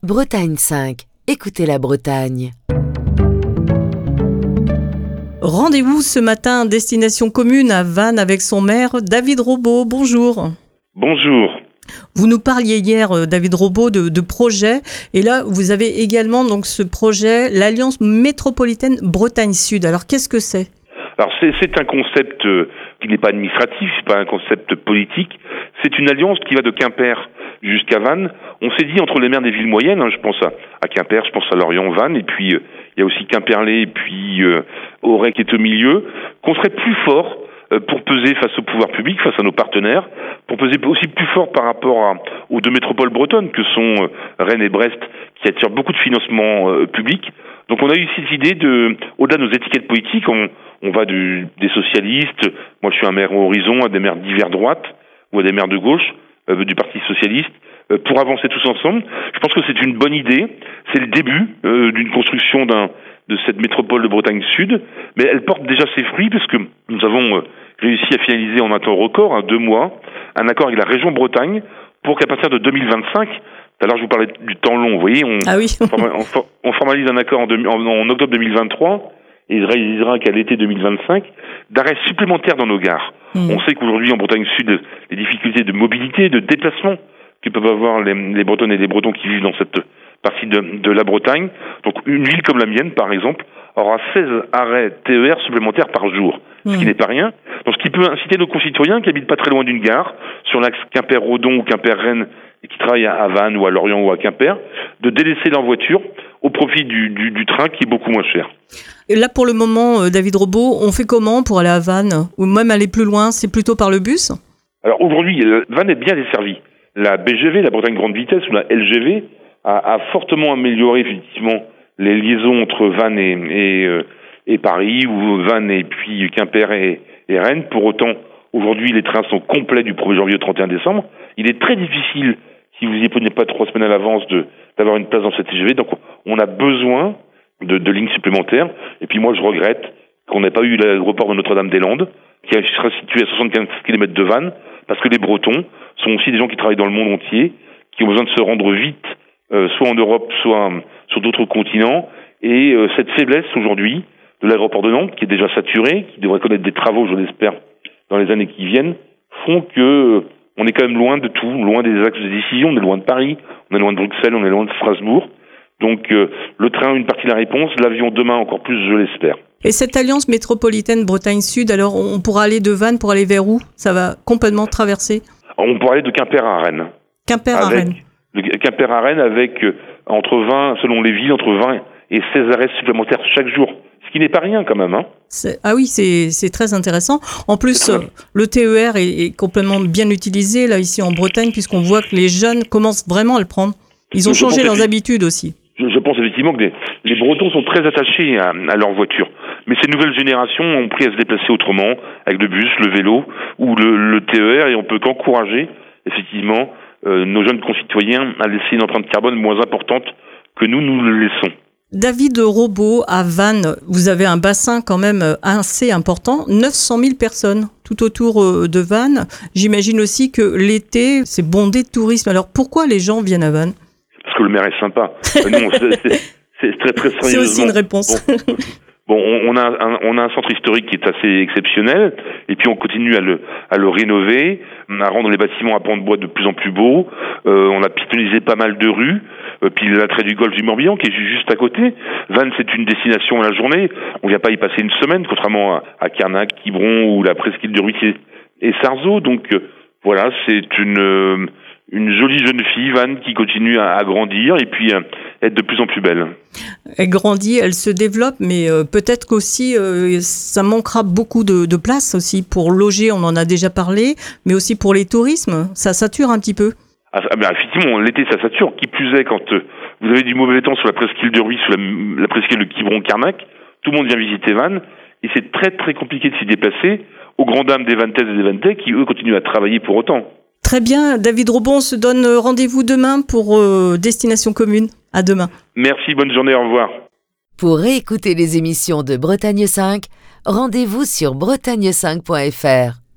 Bretagne 5. Écoutez la Bretagne. Rendez-vous ce matin, destination commune à Vannes avec son maire, David Robaud. Bonjour. Bonjour. Vous nous parliez hier, David Robaud, de projet. Et là, vous avez également donc ce projet, l'Alliance métropolitaine Bretagne Sud. Alors, qu'est-ce que c'est ? Alors, c'est un concept qui n'est pas administratif, c'est pas un concept politique. C'est une alliance qui va de Quimper jusqu'à Vannes. On s'est dit entre les maires des villes moyennes, je pense à Quimper, je pense à Lorient, Vannes, et puis il y a aussi Quimperlé, et puis Auray qui est au milieu, qu'on serait plus fort pour peser face au pouvoir public, face à nos partenaires, pour peser aussi plus fort par rapport aux deux métropoles bretonnes que sont Rennes et Brest, qui attirent beaucoup de financements publics. Donc on a eu cette idée au-delà de nos étiquettes politiques, on va des socialistes, moi je suis un maire au Horizon, à des maires d'hiver droite, ou à des maires de gauche, du Parti socialiste, pour avancer tous ensemble. Je pense que c'est une bonne idée, c'est le début d'une construction de cette métropole de Bretagne Sud, mais elle porte déjà ses fruits parce que nous avons réussi à finaliser en un temps record, 2 mois, un accord avec la région Bretagne pour qu'à partir de 2025, tout à l'heure je vous parlais du temps long, vous voyez, on formalise un accord en octobre 2023 et il réalisera qu'à l'été 2025 d'arrêts supplémentaires dans nos gares. On sait qu'aujourd'hui en Bretagne Sud, les difficultés de mobilité, de déplacement que peuvent avoir les Bretonnes et les Bretons qui vivent dans cette partie de la Bretagne. Donc une ville comme la mienne, par exemple, aura 16 arrêts TER supplémentaires par jour, ce qui n'est pas rien. Donc ce qui peut inciter nos concitoyens qui habitent pas très loin d'une gare, sur l'axe Quimper-Redon ou Quimper-Rennes, et qui travaillent à Vannes ou à Lorient ou à Quimper, de délaisser leur voiture au profit du train qui est beaucoup moins cher. Et là, pour le moment, David Robaud, on fait comment pour aller à Vannes ? Ou même aller plus loin, c'est plutôt par le bus ? Alors aujourd'hui, Vannes est bien desservie. La BGV, la Bretagne Grande Vitesse, ou la LGV, a fortement amélioré effectivement les liaisons entre Vannes et Paris, ou Vannes et puis Quimper et Rennes. Pour autant, aujourd'hui, les trains sont complets du 1er janvier au 31 décembre. Il est très difficile, si vous n'y prenez pas 3 semaines à l'avance, d'avoir une place dans cette TGV. Donc, on a besoin de lignes supplémentaires. Et puis moi, je regrette qu'on n'ait pas eu l'aéroport de Notre-Dame-des-Landes, qui sera situé à 75 km de Vannes, parce que les Bretons sont aussi des gens qui travaillent dans le monde entier, qui ont besoin de se rendre vite, soit en Europe, soit sur d'autres continents. Et cette faiblesse aujourd'hui de l'aéroport de Nantes, qui est déjà saturé, qui devrait connaître des travaux, je l'espère, dans les années qui viennent, font que on est quand même loin de tout, loin des axes de décision, on est loin de Paris, on est loin de Bruxelles, on est loin de Strasbourg. Donc le train, une partie de la réponse, l'avion demain encore plus, je l'espère. Et cette alliance métropolitaine Bretagne Sud, alors on pourra aller de Vannes pour aller vers où ? Ça va complètement traverser ? On pourra aller de Quimper à Rennes. Quimper à Rennes. Quimper à Rennes avec entre 20, selon les villes, entre 20 et 16 arrêts supplémentaires chaque jour. Ce qui n'est pas rien quand même. Ah oui, c'est très intéressant. En plus, le TER est complètement bien utilisé là ici en Bretagne, puisqu'on voit que les jeunes commencent vraiment à le prendre. Ils ont changé leurs habitudes aussi. Je pense effectivement que les Bretons sont très attachés à leur voiture. Mais ces nouvelles générations ont pris à se déplacer autrement, avec le bus, le vélo ou le TER, et on peut qu'encourager effectivement nos jeunes concitoyens à laisser une empreinte carbone moins importante que nous le laissons. David Robaud, à Vannes, vous avez un bassin quand même assez important, 900 000 personnes tout autour de Vannes. J'imagine aussi que l'été, c'est bondé de tourisme. Alors pourquoi les gens viennent à Vannes ? Parce que le maire est sympa. Non, c'est très très sérieusement. C'est aussi une réponse. Bon, on a un centre historique qui est assez exceptionnel, et puis on continue à le rénover, à rendre les bâtiments à pans de bois de plus en plus beaux. On a piétonnisé pas mal de rues, puis l'attrait du golfe du Morbihan qui est juste à côté. Vannes, c'est une destination à la journée. On vient pas y passer une semaine, contrairement à Carnac, Quiberon ou la presqu'île de Rutier et Sarzeau. Donc voilà, c'est une jolie jeune fille, Vannes, qui continue à grandir et puis être de plus en plus belle. Elle grandit, elle se développe, mais peut-être qu'aussi ça manquera beaucoup de place aussi pour loger, on en a déjà parlé, mais aussi pour les tourismes, ça sature un petit peu. Effectivement, l'été ça sature, qui plus est quand vous avez du mauvais temps sur la presqu'île de Rhuys, sur la presqu'île de Quiberon-Carnac, tout le monde vient visiter Vannes, et c'est très très compliqué de s'y déplacer, aux grandes dames des Vannetaises et des Vannetais qui eux continuent à travailler pour autant. Très bien, David Robaud, on se donne rendez-vous demain pour Destination Commune. À demain. Merci, bonne journée, au revoir. Pour réécouter les émissions de Bretagne 5, rendez-vous sur bretagne5.fr.